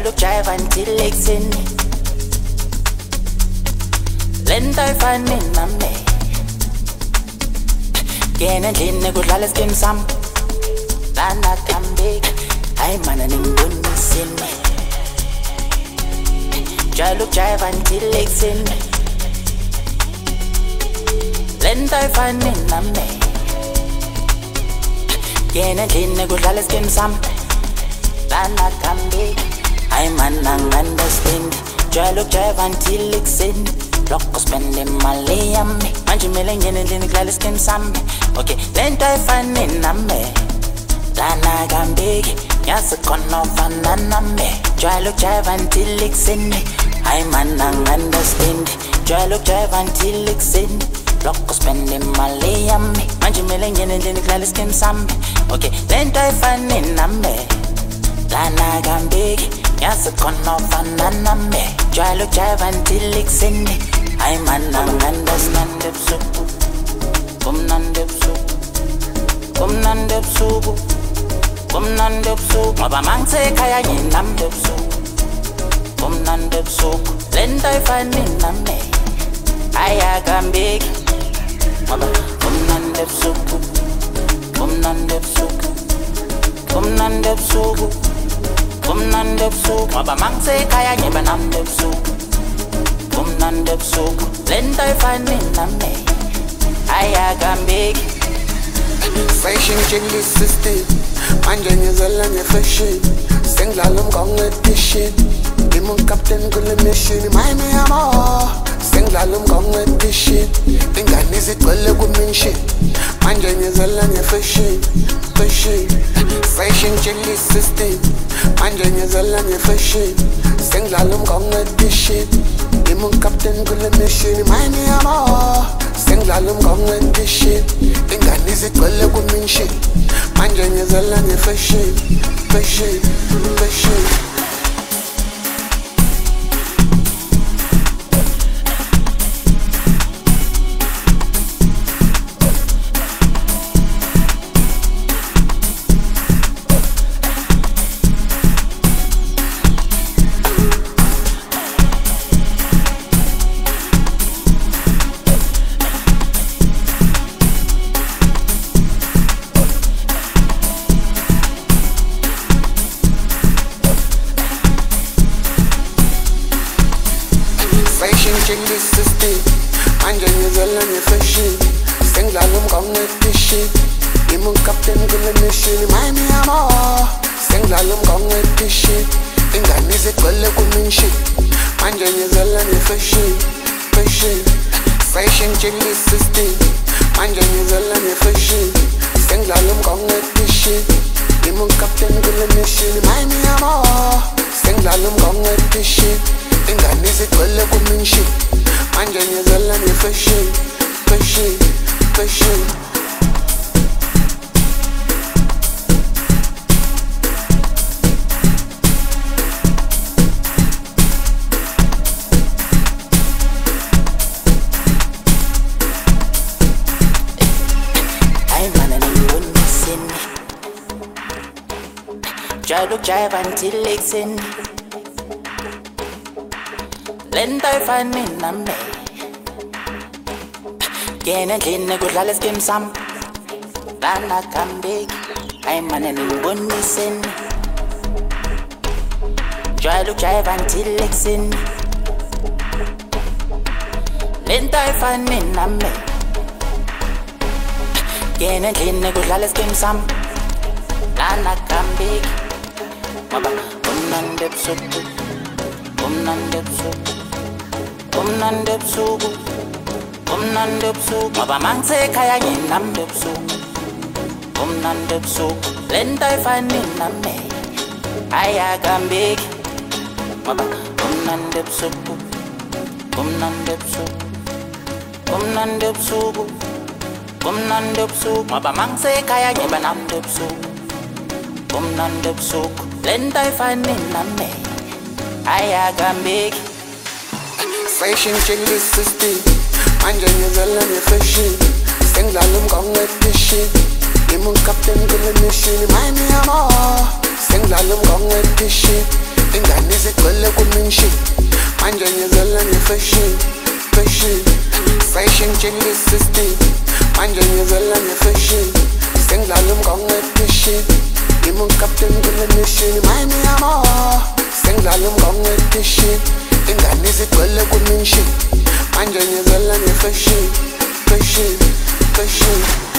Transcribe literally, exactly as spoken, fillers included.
Jalo jive until ekuseni. Lento ayifani nami. Ngena endlini kudlala iskim sam. Lana kambeki. Hayi mana ningiboniseni. Jalo jive until ekuseni. Lento ayifani nami. Ngena endlini kudlala iskim sam. Lana kambeki. Hayi mana understand. Jalo jive until ekuseni. Loco spend imali yami. Manje mele ngene endlini kudlala iskim sami. Okay, lento ayifani nami. Lana kambeki. Yazi khona ufana nami. Jalo jive until ekuseni. Hayi mana understand. Jalo jive until ekuseni. Loco spend imali yami. Manje mele ngene endlini kudlala iskim sami. Okay, lento ayifani nami. Lana kambeki. Yazi khona ufana nami. Jalo jive until ekuseni. Hayi mana understand ebusuku. Kumnandi ebusuku. Kumnandi ebusuku. Kumnandi ebusuku. Ngoba mangisekhaya nginamnandi ebusuku. Kumnandi ebusuku. Lento ayifani nami. Ayakambeki. Ngoba kumnandi ebusuku. Kumnandi ebusuku. Kumnandi ebusuku. Kumnandi ebusuku. Ngoba mangisekhaya ngiba namnandi ebusuku. Kumnandi ebusuku. Lento ayifani nami. Ayakambeki. Fashion change system. Manje ngizela nge-fashion. Sengidlala umgongo edition. Ngimi uncaptain kule mission. Mayimi yamo. Sengidlala umgongo edition. Ingane zigcwele ku-mention. Manje ngizela nge-fashion. Fashion. Fashion change system. Manje ngizela nge-fashion. Sengidlala umgongo edition. Ngimi uncaptain kule mission. Mayimi yamo. Sengidlala umgongo edition. Ingane zigcwele ku-mention. Manje ngizela nge-fashion. Fashion. Fashion. Fashion change the system. Manje ngizela nge-fashion. Sengidlala umgongo edition. Ngimi uncaptain kule mission. Mayimi yamo. Sengidlala umgongo edition. Ingane zigcwele ku-mention. Manje ngizela nge-fashion. Fashion. Fashion change the system. Manje ngizela nge-fashion. Sengidlala umgongo edition. Ngimi uncaptain kule mission. Mayimi yamo. Sengidlala umgongo edition. Ingane zigcwele ku-mention. Manje ngizela nge-fashion. Fashion. Fashion. Hayi mana ningiboniseni. Jalo jive until ekuseni. Lento ayifani nami. Ngena endlini kudlala iskim sam. Lana kambeki. Hayi mana ningiboniseni. Jalo jive until ekuseni. Lento ayifani nami. Ngena endlini kudlala iskim sam. Lana kambeki. Ngoba kumnandi ebusuku. Kumnandi ebusuku. Kumnandi ebusuku. Kumnandi ebusuku. Ngoba mangisekhaya nginamnandi ebusuku. Kumnandi ebusuku. Lento ayifani nami. Ayakambeki. Ngoba kumnandi ebusuku. Kumnandi ebusuku. Kumnandi ebusuku. Kumnandi ebusuku. Ngoba mangisekhaya ngiba namnandi ebusuku. Kumnandi ebusuku. Lento ayifani nami. Ayakambeki. Fashion change the system. Manje ngizela nge-fashion. Sengidlala umgongo edition. Ngimi uncaptain kule mission. Mayimi yamo. Sengidlala umgongo edition. ingane zigcwele kuminshi manje ngizela nge-fashion fashion sayishintshile i-system manje ngizela nge-fashion sengidlala umngqongo edition ngimi ucaptain kule mission mayimi yamo sengidlala umngqongo edition ingane zigcwele kuminshi manje ngizela nge-fashion fashion fashion